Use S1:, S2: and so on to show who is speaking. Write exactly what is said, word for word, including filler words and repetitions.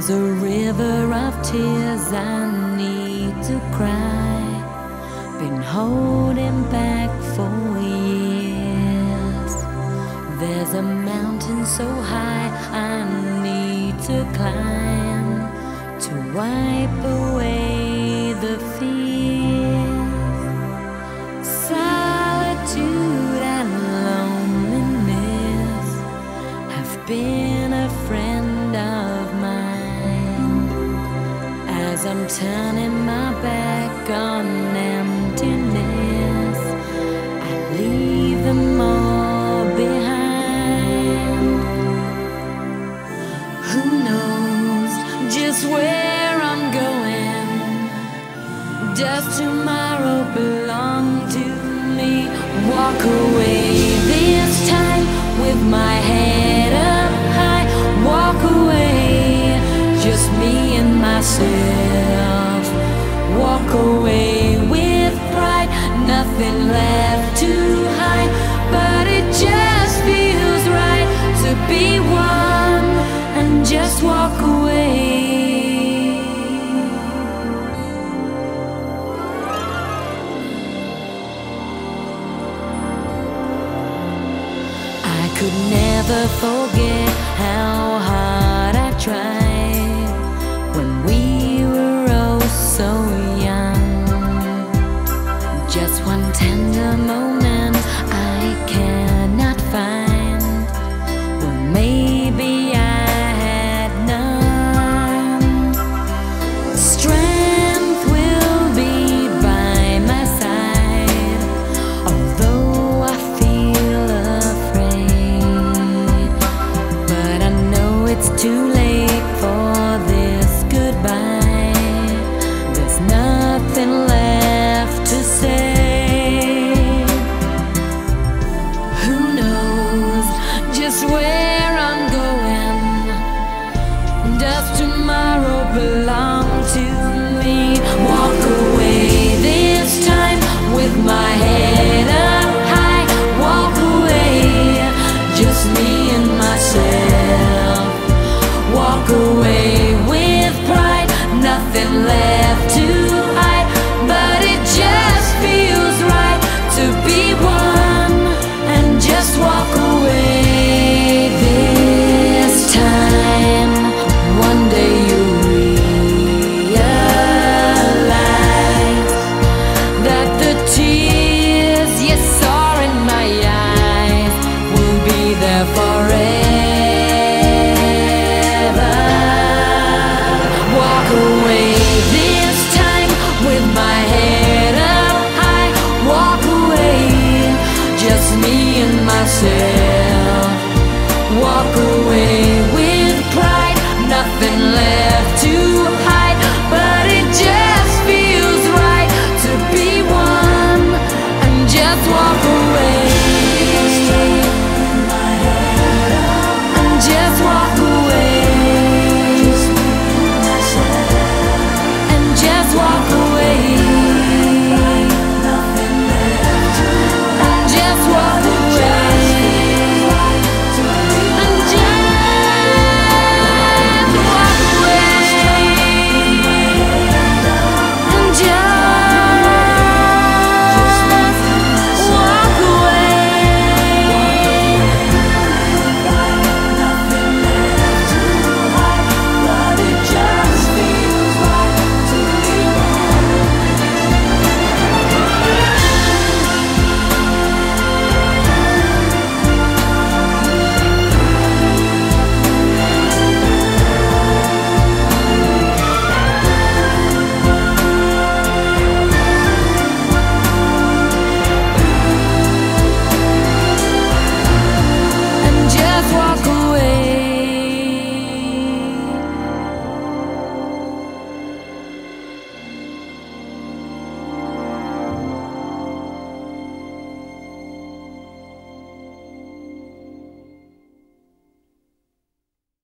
S1: There's a river of tears I need to cry, been holding back for years. There's a mountain so high I need to climb to wipe away the fears. Solitude and loneliness have been a friend of mine. As I'm turning my back on emptiness, I leave them all behind. Who knows just where I'm going? Does tomorrow belong to me? Walk away this time with my head up high. Walk away, just me and myself. Walk away with pride, nothing left to hide. But it just feels right to be one and just walk away. I could never forget how hard I tried when we were oh so young. Just one tender moment I cannot find. Well, maybe I had none. Strength will be by my side, although I feel afraid. But I know it's too late for this goodbye. There's nothing left to say. Who knows just where I'm going? Does tomorrow belong to me? Walk away this time with my head up high. Walk away, just me and myself. Walk away with pride, nothing left to hide. But it just feels right to be one and just walk away this time. One day you'll realize that the tears you saw in my eyes will be there forever. Walk away this time with my head up high. Walk away, just me and myself. Walk away.